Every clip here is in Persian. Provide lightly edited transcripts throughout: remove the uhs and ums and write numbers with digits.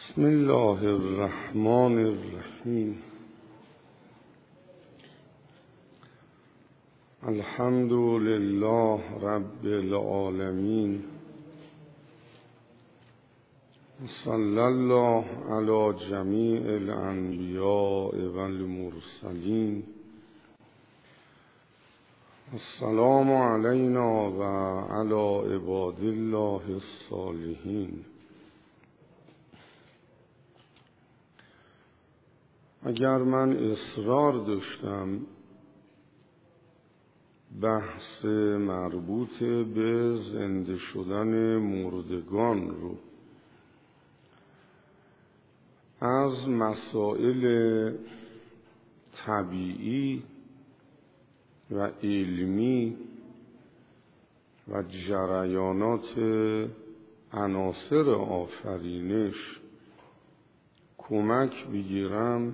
بسم الله الرحمن الرحیم. الحمد لله رب العالمین. صلی الله علی جمیع الانبیاء والمرسلین. السلام علینا و علی عباد الله الصالحین. اگر من اصرار داشتم بحث مربوط به زنده شدن مردگان رو از مسائل طبیعی و علمی و جریانات عناصر آفرینش کمک بگیرم،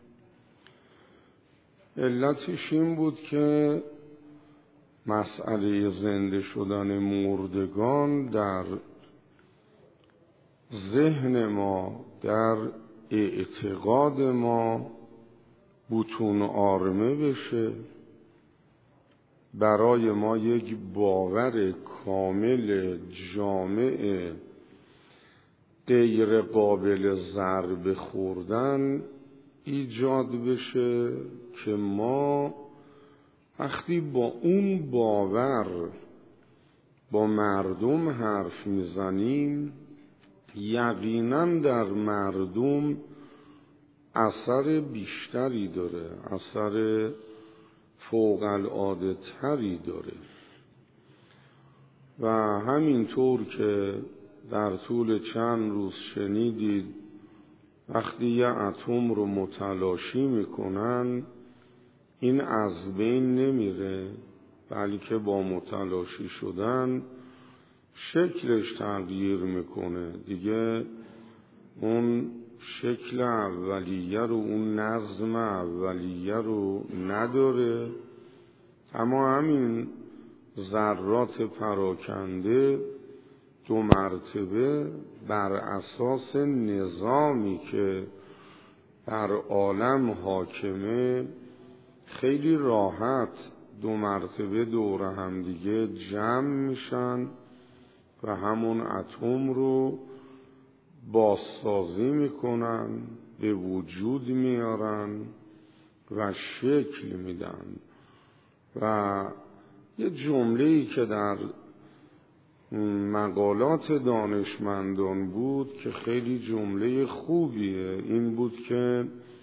علتش این بود که مسئله زنده شدن مردگان در ذهن ما، در اعتقاد ما بطون آرمه بشه، برای ما یک باور کامل جامع غیر قابل ضرب خوردن ایجاد بشه که ما وقتی با اون باور با مردم حرف میزنیم یقینا در مردم اثر بیشتری داره، اثر فوق العاده تری داره. و همینطور که در طول چند روز شنیدید وقتی یه اتم رو متلاشی میکنن این از بین نمیره، بلکه با متلاشی شدن شکلش تغییر میکنه، دیگه اون شکل اولیه رو، اون نظم اولیه رو نداره. اما همین ذرات پراکنده دو مرتبه بر اساس نظامی که در عالم حاکمه خیلی راحت دو مرتبه دور هم دیگه جمع میشن و همون اتم رو بازسازی میکنن، به وجود میارن و شکل میدن. و یه جمله‌ای که در مقالات دانشمندان بود که خیلی جمله خوبیه، این بود که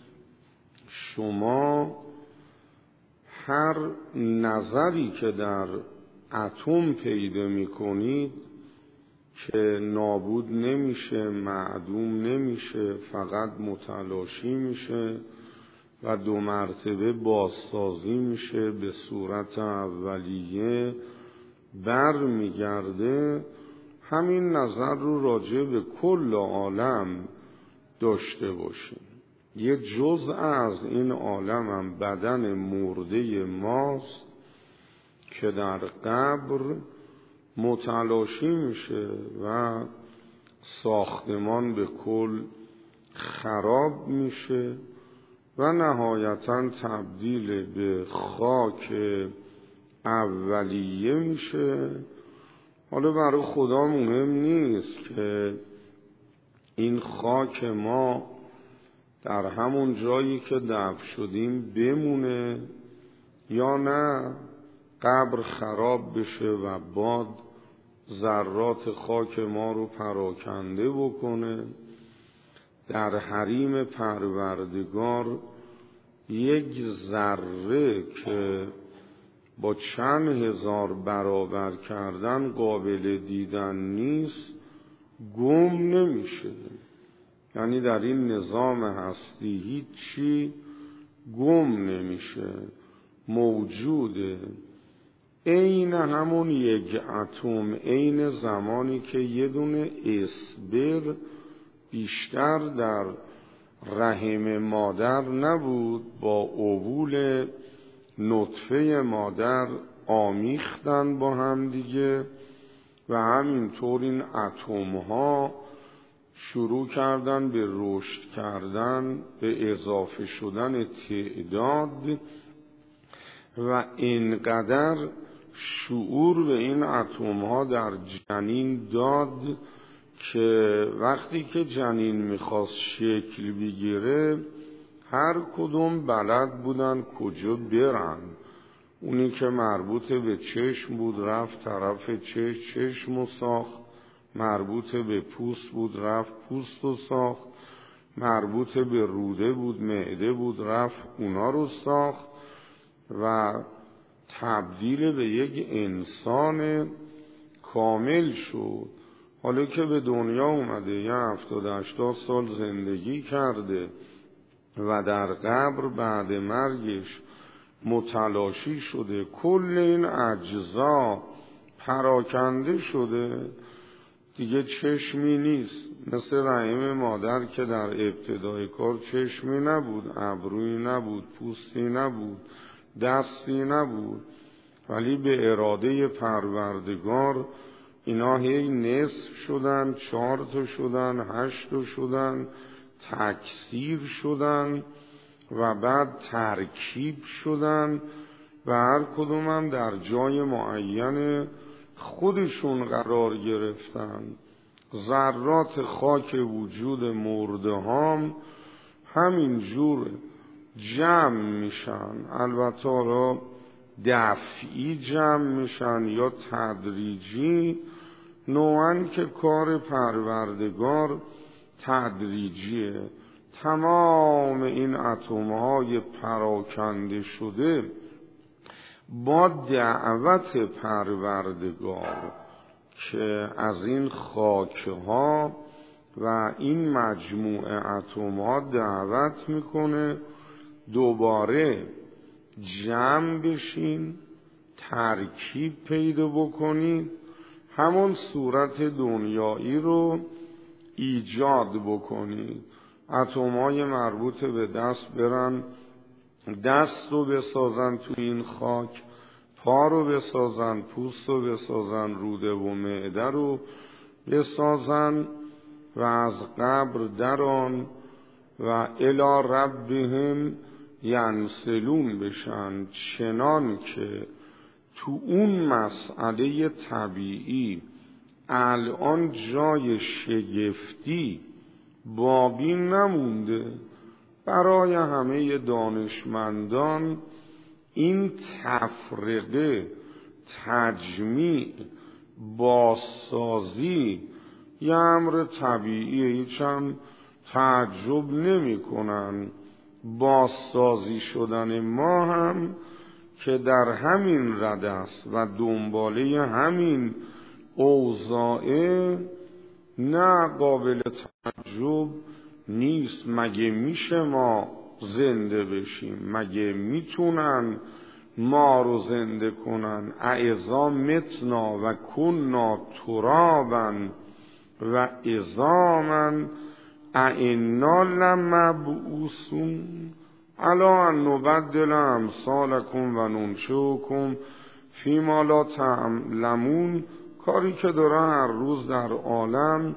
شما هر نظری که در اتم پیدا میکنید که نابود نمیشه، معدوم نمیشه، فقط متلاشی میشه و دو مرتبه بازسازی میشه، به صورت اولیه بر میگرده. همین نظر رو راجع به کل عالم داشته باشیم. یه جزء از این عالم هم بدن مرده ماست که در قبر متلاشی میشه و ساختمان به کل خراب میشه و نهایتاً تبدیل به خاک اولیه میشه. حالا برای خدا مهم نیست که این خاک ما در همون جایی که دفن شدیم بمونه یا نه قبر خراب بشه و باد ذرات خاک ما رو پراکنده بکنه. در حریم پروردگار یک ذره که با چند هزار برابر کردن قابل دیدن نیست گم نمیشه. یعنی در این نظام هستی هیچی گم نمیشه، موجوده. عین همون یک اتم، عین زمانی که یه دونه اسبر بیشتر در رحم مادر نبود، با اوول نطفه مادر آمیختن با هم دیگه و همینطور این اتم ها شروع کردن به رشد کردن، به اضافه شدن تعداد و اینقدر شعور به این اتم ها در جنین داد که وقتی که جنین میخواست شکل بگیره هر کدوم بلد بودن کجا برن. اونی که مربوط به چشم بود رفت طرف چشم و ساخت، مربوط به پوست بود رفت پوست و ساخت، مربوط به روده بود معده بود رفت اونا رو ساخت و تبدیل به یک انسان کامل شد. حالا که به دنیا اومده یه 70-80 سال زندگی کرده و در قبر بعد مرگش متلاشی شده، کل این اجزا پراکنده شده، دیگه چشمی نیست. مثل رحم مادر که در ابتدای کار چشمی نبود، ابرویی نبود، پوستی نبود، دستی نبود، ولی به اراده پروردگار اینا هی نصف شدن، 4 تا شدن، 8 تا شدن، تکثیر شدن و بعد ترکیب شدن و هر کدوم هم در جای معین خودشون قرار گرفتن. ذرات خاک وجود مرده هم همین جور جمع میشن، البته را دفعی جمع میشن یا تدریجی، نوعاً که کار پروردگار تدریجیه. تمام این اتم‌های پراکنده شده با دعوت پروردگار که از این خاک‌ها و این مجموعه اتم‌ها دعوت میکنه دوباره جمع بشین، ترکیب پیدا بکنید، همون صورت دنیایی رو ایجاد بکنید. اتم‌های مربوط به دست برن دست رو بسازن تو این خاک، پا رو بسازن، پوست رو بسازن، روده و معده رو بسازن و از قبر دران و الی ربهم ینسلون بشن، چنان که تو اون مسئله طبیعی الان جای شگفتی باقی نمونده. برای همه دانشمندان این تفرقه، تجمیع، بازسازی یه امر طبیعیه، هیچ هم تعجب نمی کنن. بازسازی شدن ما هم که در همین رده است و دنباله همین اوضاعه نه قابل تعجب نیست. مگه میشه ما زنده بشیم؟ مگه میتونن ما رو زنده کنن؟ اعظا متنا و کننا ترابا و عظاما ائنا لمبعوثون الا ان نبدل امثالکم و ننشئکم فیما لا تعلمون. کاری که داره هر روز در عالم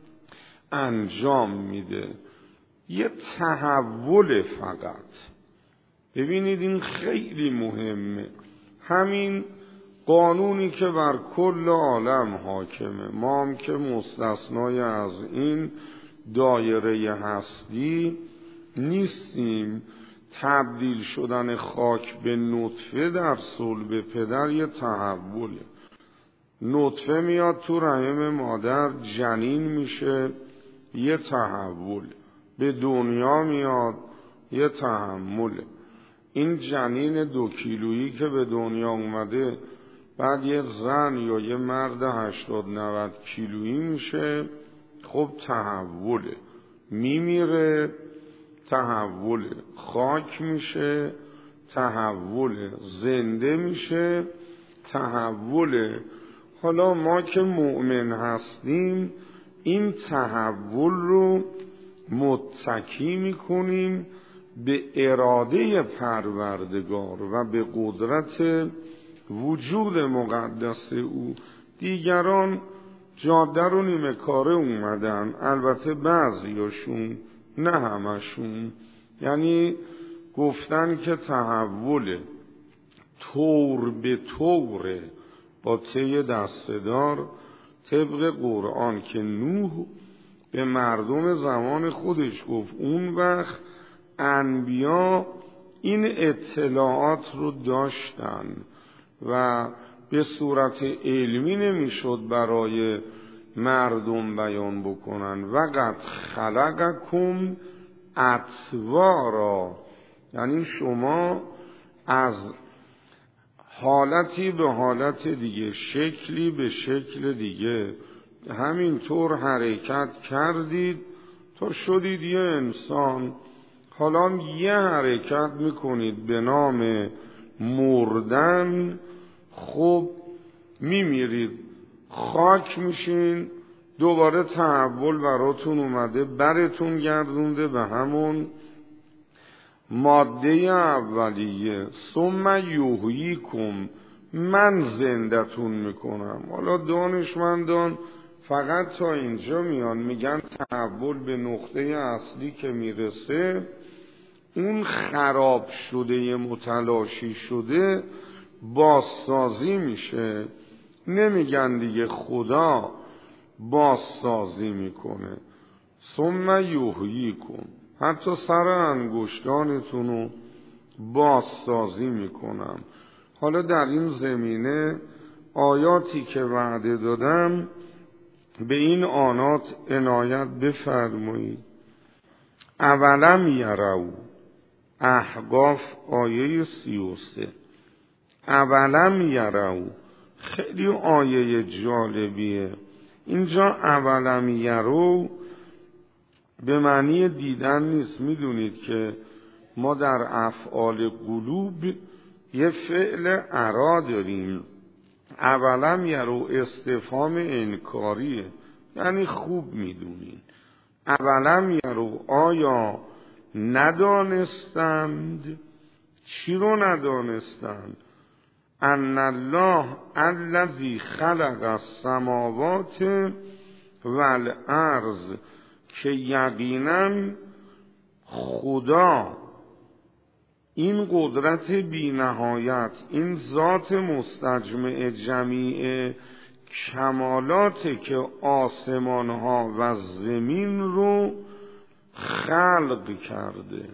انجام میده یه تحول. فقط ببینید این خیلی مهمه. همین قانونی که بر کل عالم حاکمه، ما هم که مستثنای از این دایره هستی نیستیم. تبدیل شدن خاک به نطفه در صلب پدر یه تحوله. نطفه میاد تو رحم مادر، جنین میشه، یه تحول. به دنیا میاد، یه تحمله. این جنین 2 کیلویی که به دنیا اومده بعد یه زن یا یه مرد 80-90 کیلویی میشه، خب تحوله. میمیره، تحوله. خاک میشه، تحوله. زنده میشه، تحوله. حالا ما که مؤمن هستیم این تحول رو متکی میکنیم به اراده پروردگار و به قدرت وجود مقدس او. دیگران جاده رو نیمه کاره اومدن، البته بعضیاشون نه همشون، یعنی گفتن که تحول طور به طوره با طی دسته‌دار طبق قرآن که نوح به مردم زمان خودش گفت. اون وقت انبیا این اطلاعات رو داشتن و به صورت علمی نمیشد برای مردم بیان بکنن. وقد خلقکم اطوارا، یعنی شما از حالتی به حالت دیگه، شکلی به شکل دیگه همینطور حرکت کردید تا شدید یه انسان. حالا یه حرکت میکنید به نام مردن، خب میمیرید، خاک میشین، دوباره تحول براتون اومده، برتون گردونده به همون ماده اولیه. ثم یحییکم، من زندتون میکنم. حالا دانشمندان فقط تا اینجا میان میگن تحول به نقطه اصلی که میرسه، اون خراب شده متلاشی شده بازسازی میشه. نمیگن دیگه خدا بازسازی میکنه. ثم یحییکم، حتی سر انگشتانتون رو بازسازی میکنم. حالا در این زمینه آیاتی که وعده دادم به این آنات عنایت بفرمایید. اولم یرو، احقاف آیه 33. اولم یرو خیلی آیه جالبیه. اینجا اولم یرو به معنی دیدن نیست. میدونید که ما در افعال قلوب یه فعل ارا داریم. اولم یرو استفهام انکاریه، یعنی خوب میدونین. اولم یرو، آیا ندانستند؟ چی رو ندانستند؟ ان الله الذی خلق السماوات والارض، که یقینا خدا این قدرت بی نهایت، این ذات مستجمع جمیع کمالاته که آسمان ها و زمین رو خلق کرده.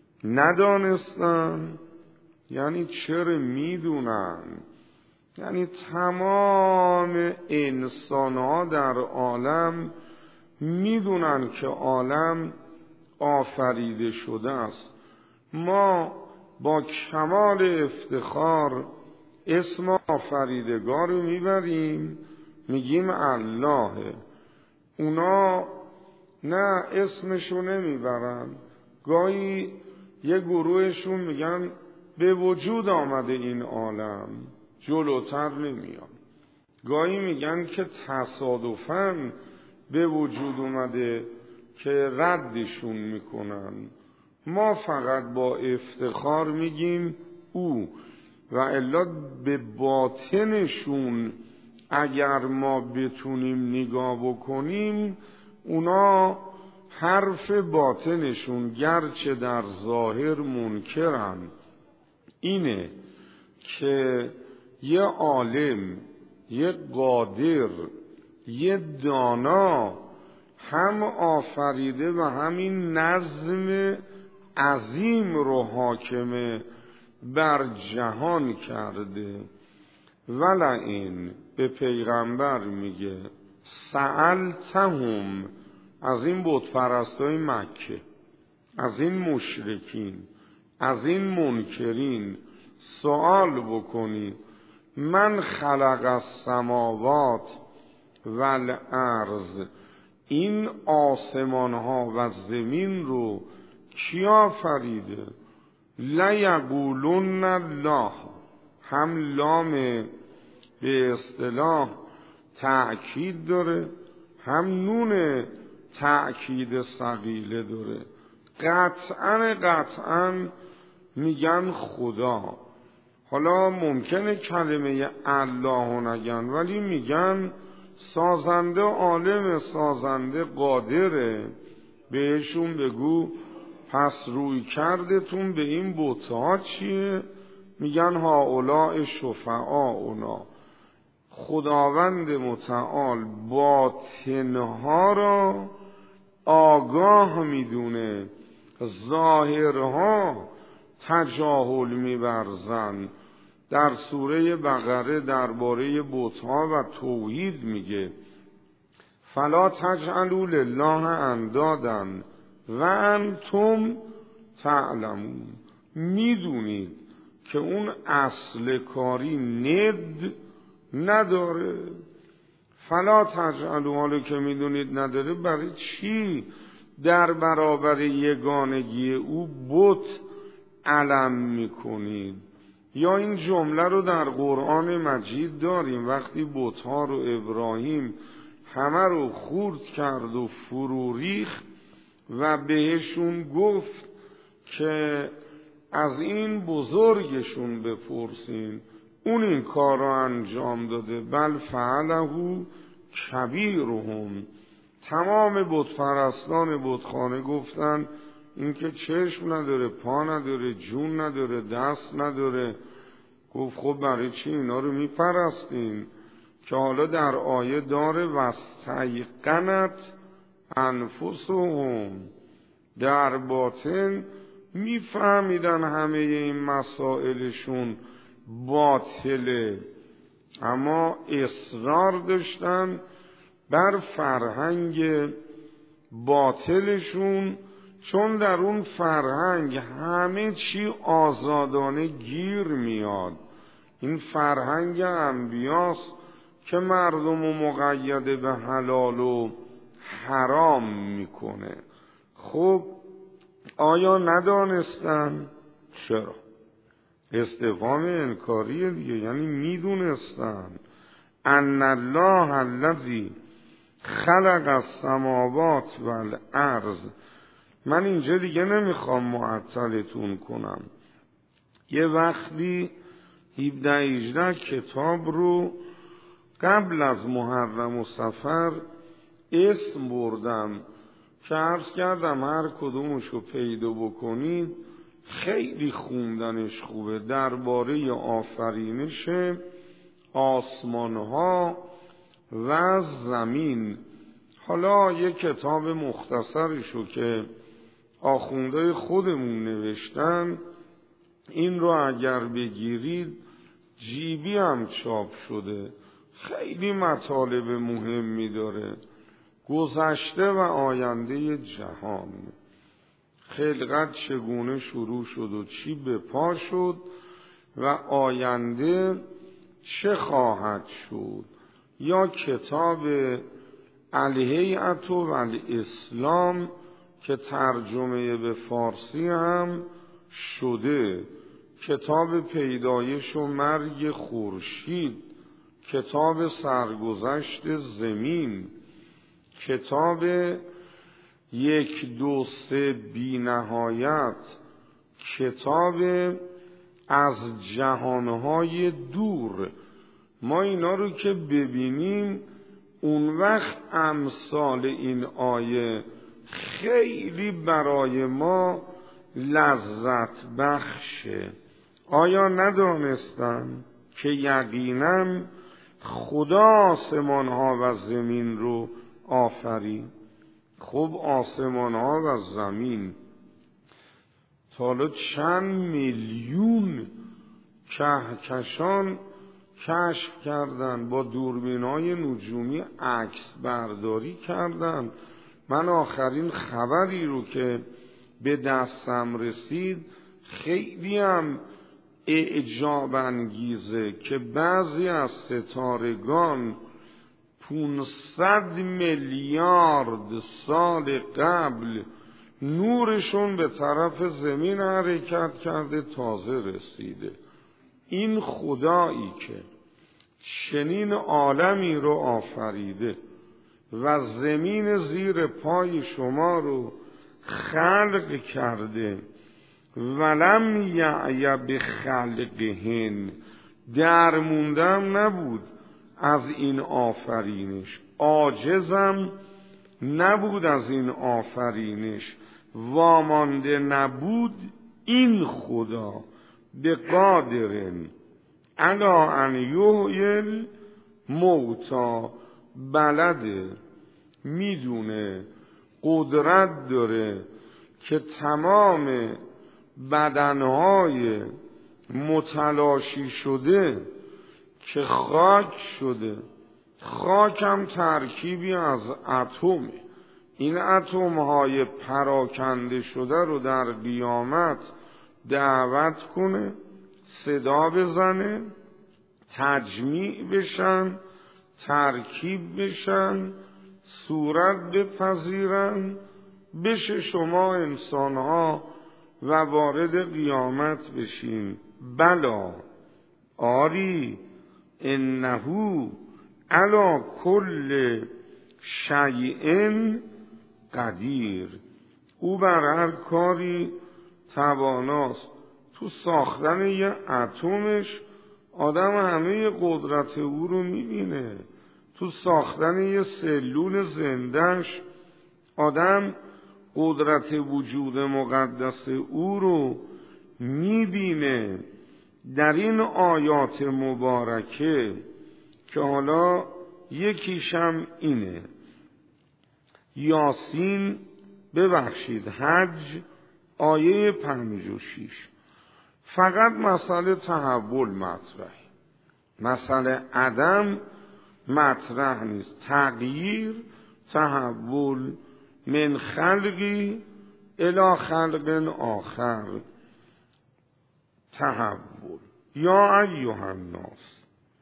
ندانستن یعنی چرا میدونن؟ یعنی تمام انسان ها در عالم میدونن که عالم آفریده شده است. ما با کمال افتخار اسم آفریدگار رو میبریم، میگیم الله. اونا نه اسمشو نمیبرن. گاهی یه گروهشون میگن به وجود آمده این عالم، جلوتر نمیان. گاهی میگن که تصادفاً به وجود اومده که ردشون میکنن. ما فقط با افتخار میگیم او، و الا به باطنشون اگر ما بتونیم نگاه بکنیم، اونا حرف باطنشون گرچه در ظاهر منکرن، اینه که یه عالم، یه قادر، یه دانا هم آفریده و همین نظم عظیم رو حاکم بر جهان کرده. ولئن، به پیغمبر میگه، سألتهم، از این بت پرستای مکه، از این مشرکین، از این منکرین سوال بکنی، من خلق السماوات والارض، این آسمان ها و زمین رو کی آفریده؟ لیقولن الله، هم لام به اصطلاح تأکید داره، هم نون تأکید ثقیله داره. قطعاً میگن خدا. حالا ممکنه کلمه الله نگن، ولی میگن سازنده عالم، سازنده قادره. بهشون بگو پس روی کردتون به این بت‌ها چیه؟ میگن هؤلاء شفعاؤنا. خداوند متعال باطنها را آگاه میدونه، ظاهرها تجاهل می‌ورزن. در سوره بقره درباره بت‌ها و توحید میگه فلا تجعلوا لله اندادا و انتم تعلمون. میدونید که اون اصل کاری ند نداره. فلا تجعلوا، حالا که میدونید نداره برای چی در برابر یگانگی او بت علم میکنید؟ یا این جمله رو در قرآن مجید داریم وقتی بت‌ها رو ابراهیم همه رو خورد کرد و فرو ریخت و بهشون گفت که از این بزرگشون بپرسین، اون این کار رو انجام داده. بل فعله کبیرهم. تمام بت پرستان بتخانه گفتن این که چشم نداره، پا نداره، جون نداره، دست نداره. گفت خب برای چی اینا رو میپرستین؟ که حالا در آیه داره واستیقنت انفسهم، در باطن میفهمیدن همه این مسائلشون باطله، اما اصرار داشتن بر فرهنگ باطلشون، چون در اون فرهنگ همه چی آزادانه گیر میاد. این فرهنگ انبیاست که مردم رو مقید به حلال و حرام میکنه. خب آیا ندانستن؟ چرا؟ استفهام انکاریه دیگه، یعنی میدونستن. ان الله الذی خلق السماوات والارض. من اینجا دیگه نمیخوام معطلتون کنم. یه وقتی 17-18 کتاب رو قبل از محرم و صفر اسم بردم که عرض کردم هر کدومشو پیدا بکنید خیلی خوندنش خوبه. درباره آفرینش آسمانها و زمین. حالا یک کتاب مختصرشو که آخونده خودمون نوشتن، این رو اگر بگیرید جیبی هم چاپ شده، خیلی مطالب مهمی داره. گذشته و آینده جهان، خلقت چگونه شروع شد و چی به پا شد و آینده چه خواهد شد. یا کتاب الهیئة والاسلام که ترجمه به فارسی هم شده، کتاب پیدایش و مرگ خورشید، کتاب سرگذشت زمین، کتاب 1 2 3 بی نهایت، کتاب از جهانهای دور. ما اینا رو که ببینیم اون وقت امثال این آیه خیلی برای ما لذت بخشه. آیا ندانستن که یقینا خدا آسمانها و زمین رو آفرید؟ خب آسمانها و زمین تا حالا چند میلیون کهکشان کشف کردن، با دوربین‌های نجومی عکس برداری کردن. من آخرین خبری رو که به دستم رسید خیلی هم اعجاب انگیزه که بعضی از ستارگان 500 میلیارد سال قبل نورشون به طرف زمین حرکت کرده، تازه رسیده. این خدایی که چنین عالمی رو آفریده و زمین زیر پای شما رو خلق کرده، ولم یعی بخلقهن، در موندم نبود از این آفرینش، عاجزم نبود از این آفرینش، وامانده نبود این خدا به قادرن علا ان یحیی موتا، بلده، میدونه، قدرت داره که تمام بدنهای متلاشی شده که خاک شده، خاک هم ترکیبی از اتمه، این اتمهای پراکنده شده رو در قیامت دعوت کنه، صدا بزنه، تجمیع بشن، ترکیب بشن، صورت بپذیرن، بشه شما انسانها و وارد قیامت بشین. بلا، آری، انهو علی کل شیء قدیر، او بر هر کاری تواناست. تو ساختن یه اتمش آدم همه قدرت او رو میبینه، تو ساختن یه سلول زندهش آدم قدرت وجود مقدس او رو میبینه. در این آیات مبارکه که حالا یکیشم اینه، یاسین، ببخشید حج آیه 56، فقط مسئله تحول مطرحه، مسئله عدم مطرح نیست. تغییر، تحول، من خلقی الی خلق آخر، تحول. یا ایها الناس،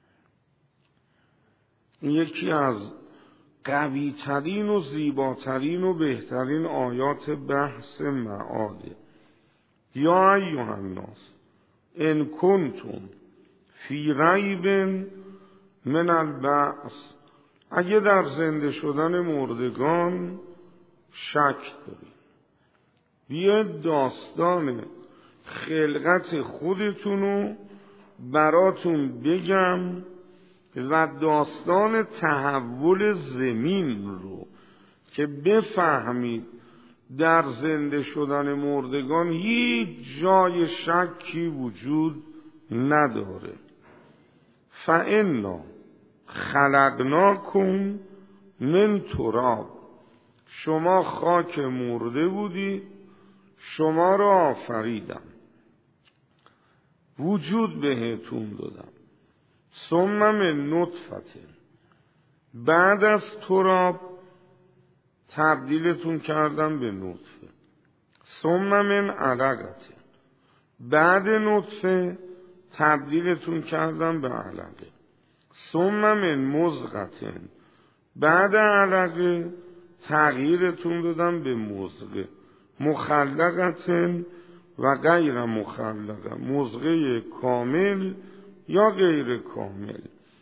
این یکی از قوی ترین و زیباترین و بهترین آیات بحث معاده. یا ایها الناس ان کنتم فی ریب من البعث، اگه در زنده شدن مردگان شک دارید، بیاید داستان خلقت خودتونو براتون بگم و داستان تحول زمین رو که بفهمید در زنده شدن مردگان هیچ جای شکی وجود نداره. فانا خلقناکم من تراب، شما خاک مرده بودید، شما را آفریدم، وجود بهتون دادم. ثم من نطفه، بعد از تراب تبدیلتون کردم به نطفه. ثم من علقه، بعد نطفه تبدیلتون کردم به علقه. ثم من مضغه، بعد علقه تغییرتون دادم به مضغه. مخلقه و غیر مخلقه، مضغه کامل یا غیر کامل.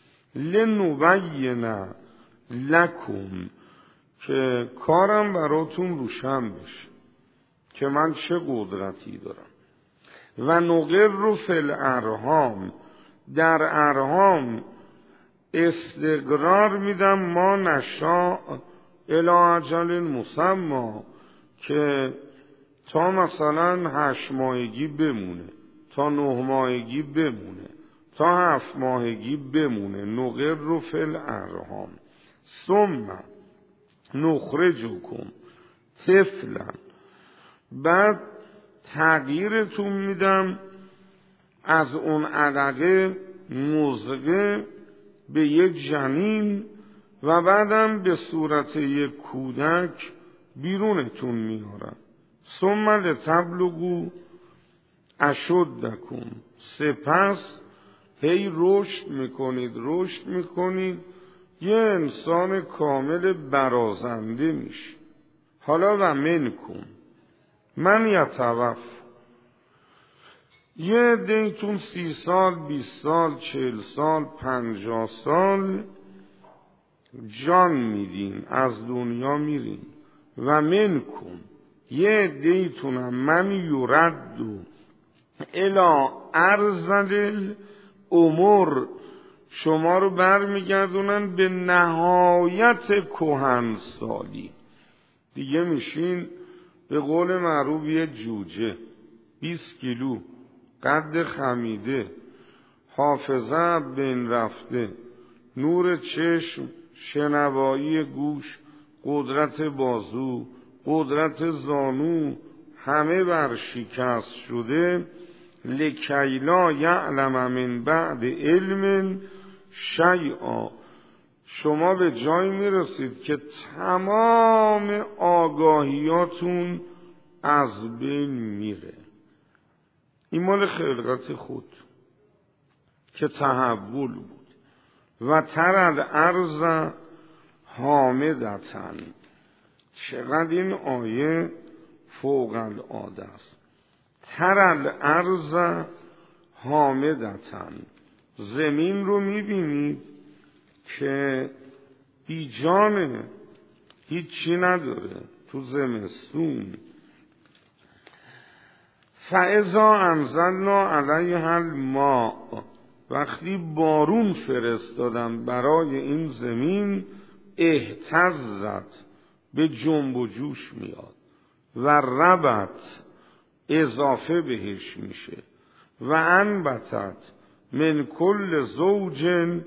لنبین لکم، که کارم براتون روشن بشه که من چه قدرتی دارم. و نقر فی الارحام، در ارحام استقرار میدم، ما نشاء الی اجل مسمی، که تا مثلا 8 ماهگی بمونه، تا 9 ماهگی بمونه، تا 7 ماهگی بمونه. نقر فی الارحام ثم نخرجکم طفلا، بعد تغییرتون میدم از اون علقه مضغه به یک جنین و بعدم به صورت یک کودک بیرونتون میارم. ثم لتبلغوا اشدکم، سپس هی رشد میکنید یه انسان کامل برازنده میشه. حالا و منکم من یتوفا، یه دیتون 30 سال 20 سال 40 سال 50 سال جان میدین، از دنیا میرین. و منکم یه دیتونم من یردو الی ارذل الامور، شما رو برمیگردونن به نهایت کهنسالی. دیگه میشین به قول معروف یه جوجه، 20 کیلو، قد خمیده، حافظه بین رفته، نور چشم، شنوایی گوش، قدرت بازو، قدرت زانو، همه بر شکست شده. لکیلا یعلم من بعد علم شیئا. شما به جای میرسید که تمام آگاهیاتون از بین میره. این مال خلقت خود که تحول بود. و ترد ارض حامدتن. چقدر این آیه فوق العاده است. ترد ارض حامدتن. زمین رو میبینید که بیجانه، هیچی نداره تو زمستون. فاذا انزلنا علیها الماء. وقتی بارون فرستادن برای این زمین، اهتزت، به جنب و جوش میاد. و ربت، اضافه بهش میشه. و انبتت من کل زوج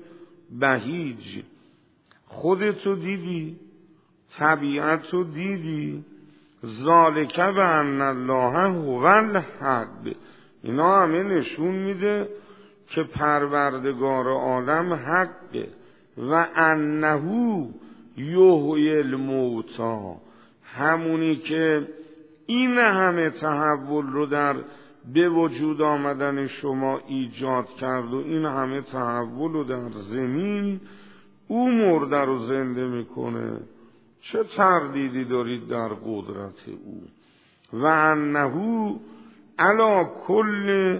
بهیج. خودتو دیدی، طبیعتو دیدی. ذالک بان الله هو الحق. اینا همه نشون میده که پروردگار عالم حقه. و انه یحیی الموتی. همونی که این همه تحول رو در به وجود آمدن شما ایجاد کرد و این همه تحول رو در زمین، او مرده رو زنده میکنه. چه تردیدی دارید در قدرت او. و انه علی کل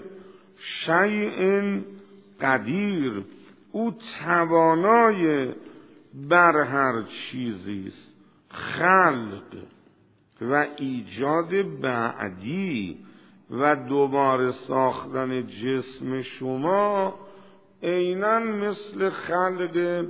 شیء قدیر. او توانای بر هر چیزی است. خلق و ایجاد بعدی و دوباره ساختن جسم شما عیناً مثل خلق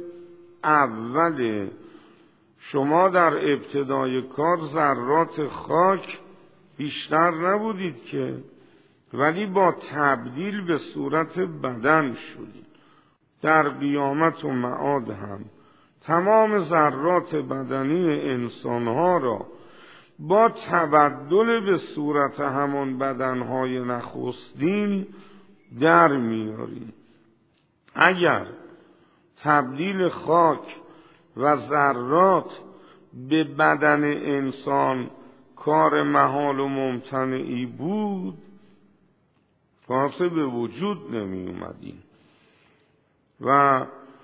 اوله. شما در ابتدای کار ذرات خاک بیشتر نبودید که، ولی با تبدیل به صورت بدن شدید. در قیامت و معاد هم تمام ذرات بدنی انسانها را با تبدل به صورت همان بدنهای نخستین در میاریم. اگر تبدیل خاک و ذرات به بدن انسان کار محال و ممتنعی بود، واسه به وجود نمی اومدیم و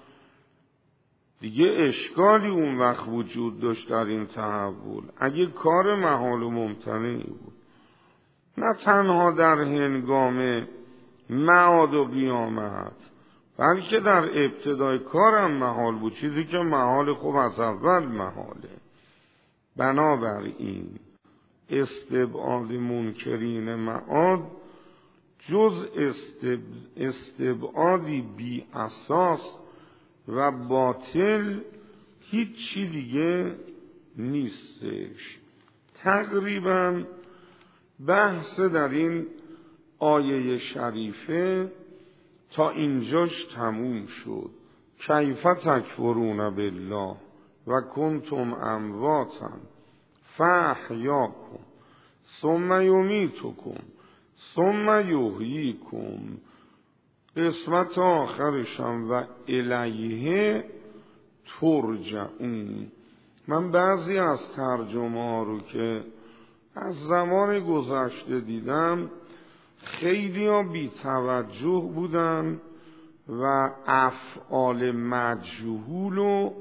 دیگه اشکالی اون وقت وجود داشت در این تحول. اگه کار محال و ممتنعی بود، نه تنها در هنگام معاد و قیامت، بلکه در ابتدای کارم محال بود، چیزی که محال خوب از اول محاله. بنابراین استبعاد منکرین معاد جز استبعادی بی اساس و باطل هیچی دیگه نیستش. تقریبا بحث در این آیه شریفه تا اینجاش تموم شد. کیف تکفرون بالله و کنتم امواتا فاحیاکم ثم یمیتکم ثم یحییکم. قسمت آخرشم و الیه ترجعون. من بعضی از ترجمه ها رو که از زمان گذشته دیدم خیلی ها بی توجه بودن و افعال مجهول و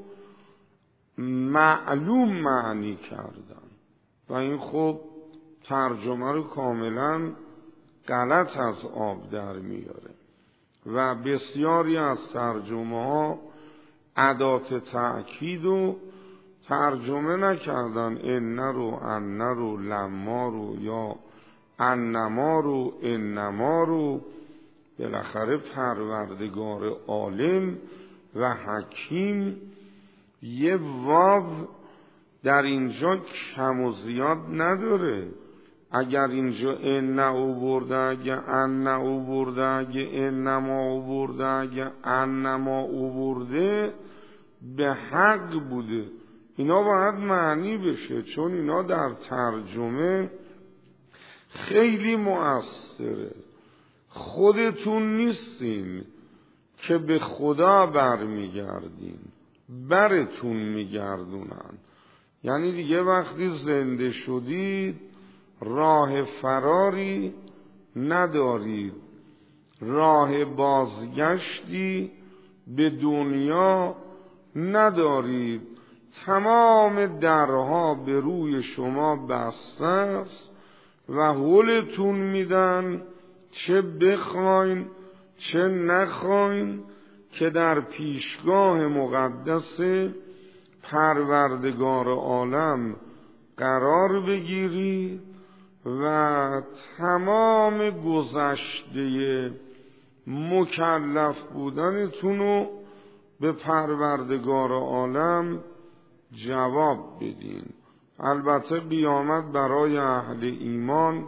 معلوم معنی کردن و این خب ترجمه رو کاملا غلط از آب در میاره و بسیاری از ترجمه ها ادات تأکید و ترجمه نکردن. ان رو لما رو یا انما رو انما رو بالاخره پروردگار عالم و حکیم. یه واو در اینجا کم و زیاد نداره. اگر اینجا ان آورده، اگه ان آورده، اگه انما آورده، اگه انما آورده، به حق بوده. اینا باید معنی بشه، چون اینا در ترجمه خیلی مؤثره. خودتون نیستین که به خدا برمیگردین، برتون میگردونن. یعنی دیگه وقتی زنده شدید راه فراری ندارید، راه بازگشتی به دنیا ندارید. تمام درها به روی شما بسته است و هلتون میدن، چه بخواین چه نخواین، که در پیشگاه مقدس پروردگار عالم قرار بگیرید و تمام گذشته مکلف بودنتون رو به پروردگار عالم جواب بدین. البته قیامت برای اهل ایمان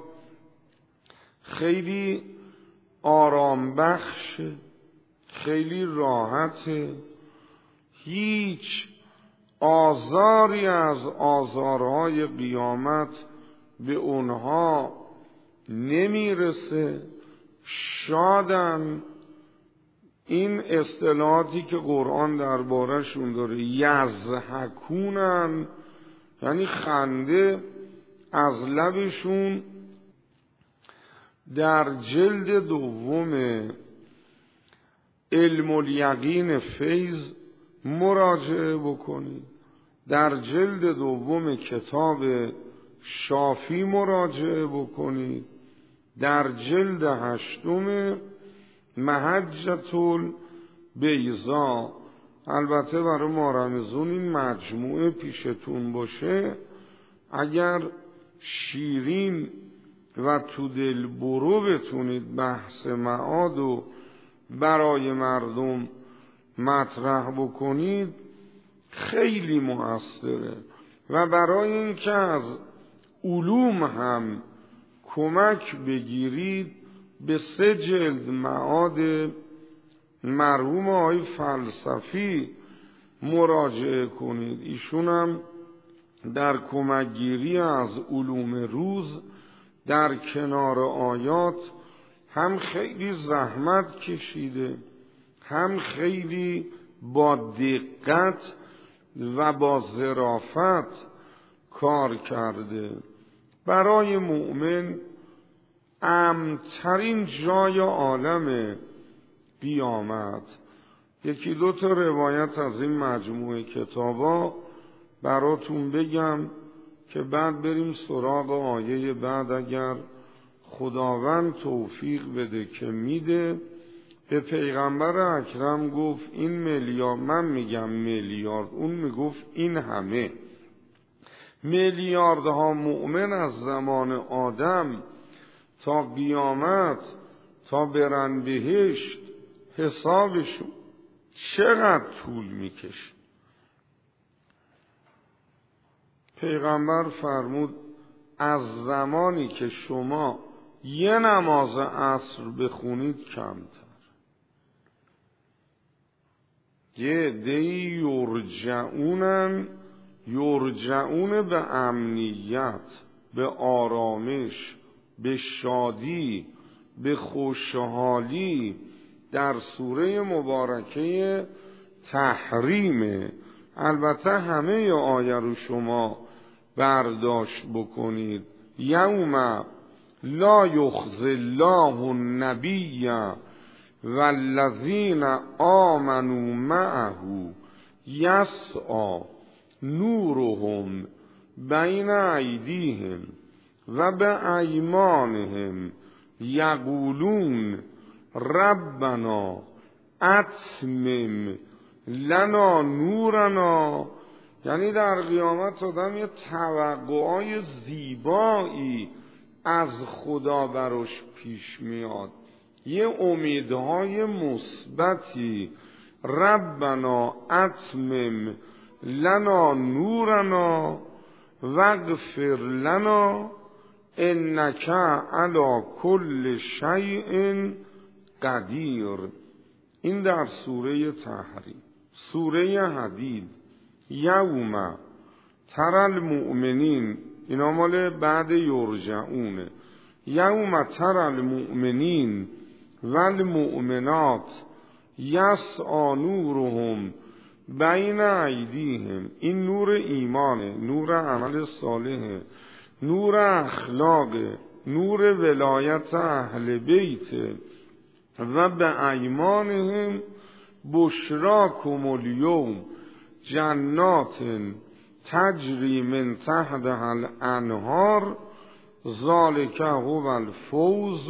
خیلی آرام بخش، خیلی راحته. هیچ آزاری از آزارهای قیامت به اونها نمیرسه. شادن. این اصطلاحاتی که قرآن درباره‌شون داره، یضحکونن، یعنی خنده از لبشون. در جلد دوم علم الیقین فیض مراجعه بکنید، در جلد دوم کتاب شافی مراجعه بکنید، در جلد 8 محجة البیضا. البته برای مارمزون این مجموعه پیشتون باشه. اگر شیرین و تو دل برو بتونید بحث معاد و برای مردم مطرح بکنید، خیلی مؤثره. و برای اینکه از علوم هم کمک بگیرید، به 3 جلد معاد مرحوم آقای فلسفی مراجعه کنید. ایشون هم در کمک گیری از علوم روز در کنار آیات هم خیلی زحمت کشیده، هم خیلی با دقت و با ظرافت کار کرده. برای مؤمن امن‌ترین جای عالم قیامت. 1-2 تا روایت از این مجموعه کتابا براتون بگم که بعد بریم سراغ آیه بعد، اگر خداوند توفیق بده که میده. به پیغمبر اکرم گفت این میلیارد، من میگم میلیارد، اون میگفت این همه میلیاردها مؤمن از زمان آدم تا قیامت، تا برن بهشت، حسابشون چقدر طول میکشه. پیغمبر فرمود از زمانی که شما یه نماز عصر بخونید کمتر. یه عده‌ای یرجعون به امنیت، به آرامش، به شادی، به خوشحالی. در سوره مبارکه تحریمه. البته همه آیه رو شما برداشت بکنید. یوم لا یخزی الله النبی والذین آمنوا معه یسعی نورهم بین ایدیهم و به ایمانهم یقولون ربنا اتمم لنا نورنا. یعنی در قیامت آدم یه توقعای زیبایی از خدا براش پیش میاد. یه امیدهای مثبتی، ربنا اتمم لنا نورنا واغفر لنا انک علی کل شیء قدیر. این در سوره تحریم. سوره حدید، یوم تری المؤمنین، اینا مال بعد یرجعونه. یوم تری المؤمنین والمؤمنات یسعی نورهم بین ایدیهم. این نور ایمانه، نور عمل صالحه، نور اخلاق، نور ولایت اهل بیت. و به ایمانهم بشراکم الیوم جنات تجری من تحتها الانهار ذالک هو الفوز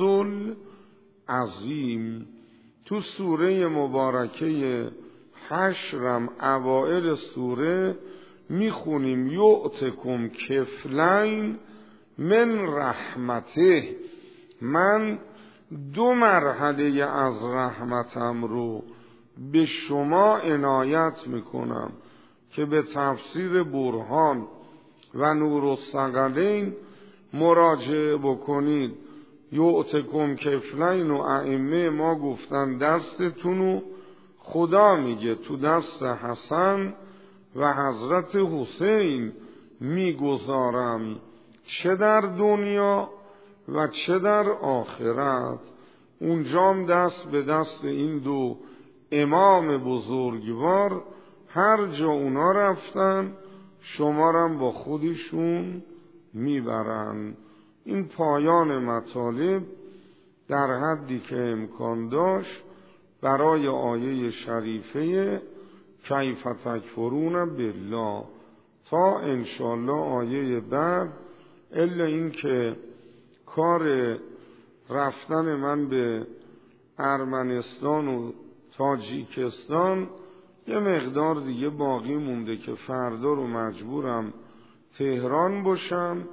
العظیم. تو سوره مبارکه حشرم اوائل سوره میخونیم یؤتکم کفلین من رحمته، من 2 مرحله از رحمتم رو به شما عنایت میکنم که به تفسیر برهان و نور الثقلین مراجعه بکنید. یؤتکم کفلین و ائمه ما گفتن دستتونو خدا میگه تو دست حسن و حضرت حسین میگذارم، چه در دنیا و چه در آخرت. اونجام دست به دست این 2 امام بزرگوار، هر جا اونا رفتن شمارم با خودشون میبرن. این پایان مطالب در حدی که امکان داشت برای آیه شریفه کیف تکفرون بالله. تا انشالله آیه بعد، الا این که کار رفتن من به ارمنستان و تاجیکستان یه مقدار دیگه باقی مونده که فردا رو مجبورم تهران باشم.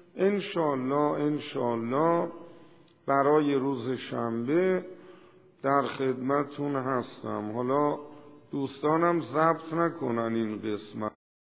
انشالله برای روز شنبه در خدمتون هستم. حالا دوستانم ضبط نکنن این قسمت.